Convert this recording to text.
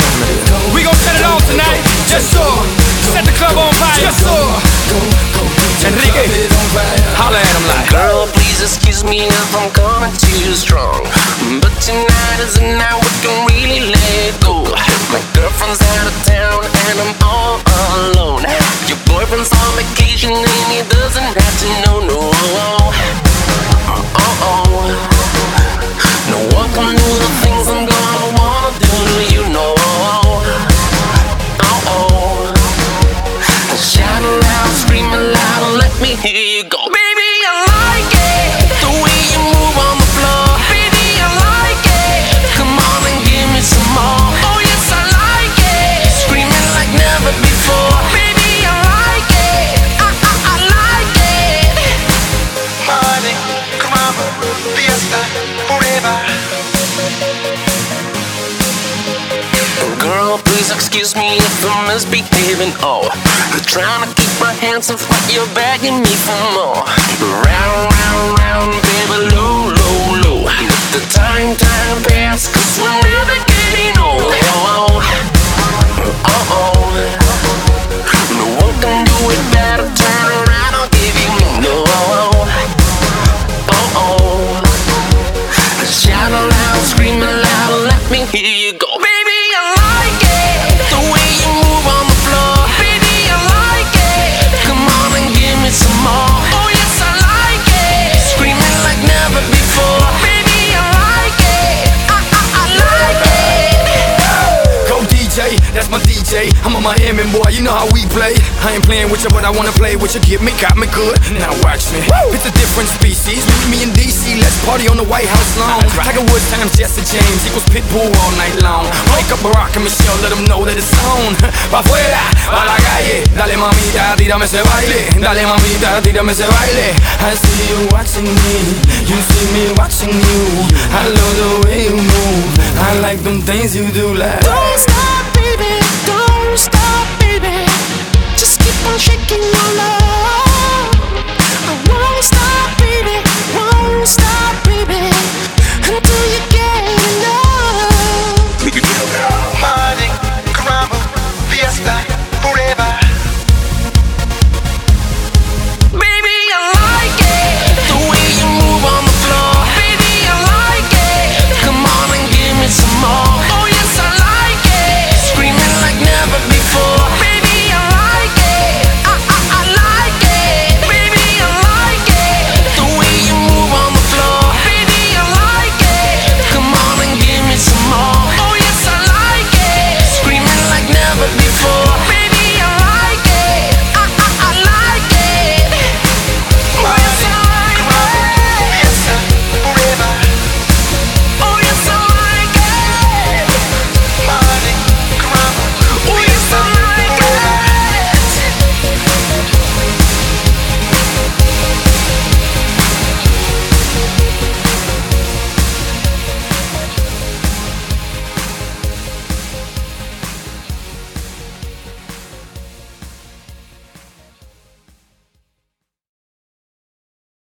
We gon' set it off tonight. Yes, sir. Set the club on fire. Yes, sir. Enrique, holla at him like. Girl, please excuse me if I'm coming too strong, but tonight is the night we can really let go. My girlfriend's out of town and I'm all alone. Your boyfriend's on vacation and he doesn't have to know, no. No one can do the things I'm gonna wanna do to you, no. Shout aloud, scream aloud, let me hear you go. Baby, I like it, the way you move on the floor. Baby, I like it, come on and give me some more. Oh yes, I like it, screaming like never before. Baby, I like it, I like it. Party, come on, fiesta, forever. Girl, please excuse me if I'm misbehaving. Oh, trying to keep my hands off what you're begging me for more. Round, round, round, baby, low, low, low. Let the time pass, 'cause we're never getting old. No one can do it better. Turn around, I'll give you more. Shout aloud, scream aloud, let me hear you go. Baby, I like it, the way you move on the floor. Baby, I like it, come on and give me some more. Oh yes, I like it, screaming like never before. Baby, I like it, I like it. Go DJ, that's my DJ. I'm a Miami boy, you know how we play. I ain't playing with you, but I wanna play with you. Get me, got me good. Now watch me. It's a different species. Meet me in DC, let's party on the White House lawn. Tiger Woods times Jesse James equals Pitbull all night long. Wake up Barack and Michelle, let them know that it's on. Pa' afuera, pa' la calle. Dale mamita, tírame ese baile. Dale mamita, tírame ese baile. I see you watching me, you see me watching you. I love the way you move, I like them things you do like. Don't stop, baby, don't stop, baby. Just keep on shaking your love.